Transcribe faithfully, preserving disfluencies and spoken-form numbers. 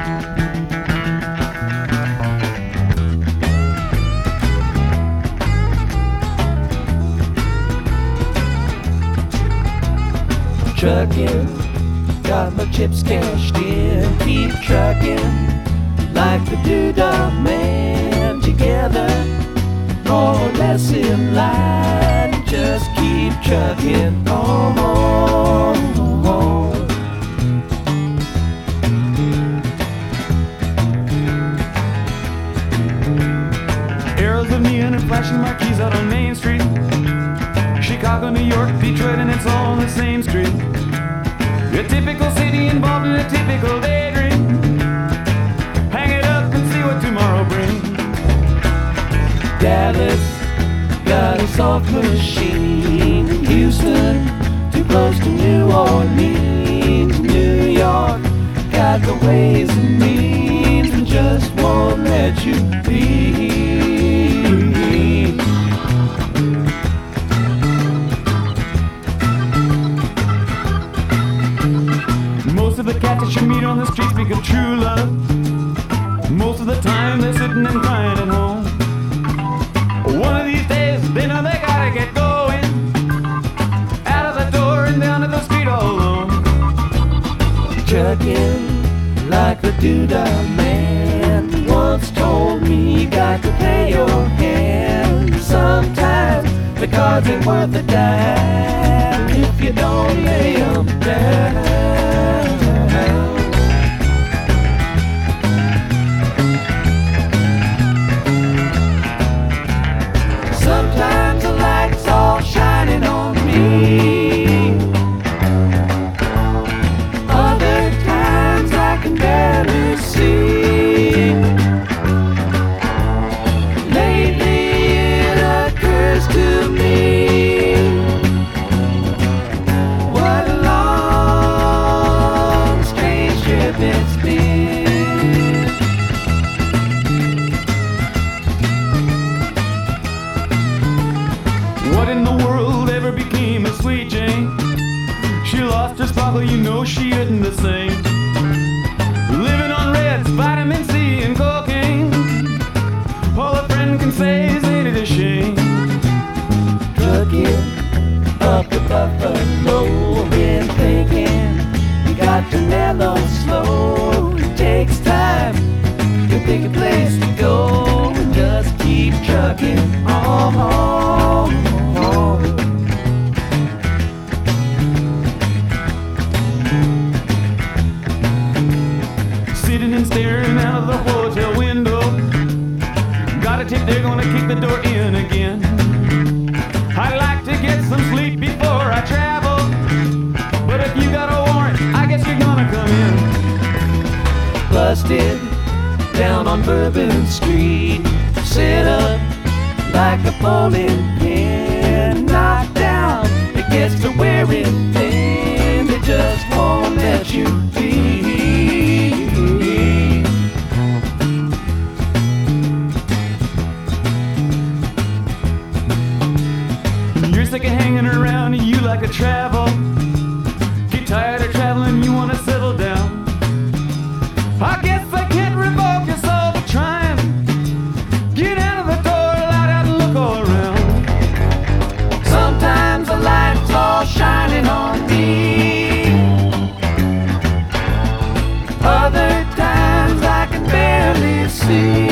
Trucking, got my chips cashed in. Keep trucking like the Doodah Man. Together, more or less in line. Just keep trucking on. Arrows of neon and flashing marquees out on Main Street. Chicago, New York, Detroit, and it's all on the same street. A typical city involved in a typical daydream. Hang it up and see what tomorrow brings. Dallas got a soft machine. Houston, too close to New Orleans. New York got the ways and means and just won't let you be. Most of the cats that you meet on the street speak of true love. Most of the time they're sitting and crying at home. One of these days they know they gotta get going. Out of the door and down to the street all alone. Trucking like the Doodah Man once told me, you got to play your hand. Sometimes the cards ain't worth a dime if you don't lay 'em down. Sometimes the light's all shining on me. Other times I can barely see. Lately it occurs to me, what a long, strange trip it's been. What in the world ever became of Sweet Jane? She lost her sparkle, you know she isn't the same. Living on Reds, vitamin C and cocaine. All a friend can say is ain't it a shame. Trucking up to Buffalo, been thinking you got to mellow slow. It takes time to pick a place to go and just keep trucking on. Sitting and staring out of the hotel window. Got a tip they're gonna kick the door in again. I'd like to get some sleep before I travel, but if you got a warrant, I guess you're gonna come in. Busted down on Bourbon Street, set up like a bowling pin. Knocked down, it gets to wearing thin. They just won't let you be. You're sick of hanging around and you like to travel. Get tired of traveling, you wanna settle down. I guess I can't revoke your soul for trying. Get out of the door, light out and look all around. Sometimes the light's all shining on me. Other times I can barely see.